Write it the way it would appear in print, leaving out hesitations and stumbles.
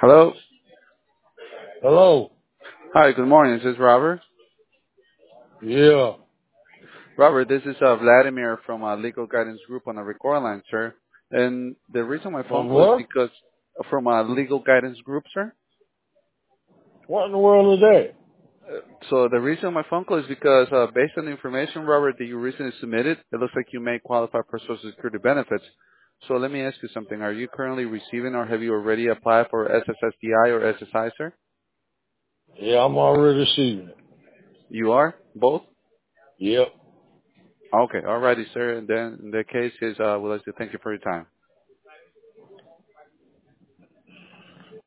Hello. Hello. Hi, good morning. This is Robert. Yeah. Robert, this is Vladimir from Legal Guidance Group on the record line, sir. And the reason my phone From call is what? because from Legal Guidance Group, sir. What in the world is that? So the reason my phone call is because based on the information, Robert, that you recently submitted, it looks like you may qualify for Social Security benefits. So let me ask you something. Are you currently receiving or have you already applied for SSSDI or SSI, sir? Yeah, I'm already receiving it. You are? Both? Yep. Okay. Alrighty, sir. And then in that case, we'd like to thank you for your time.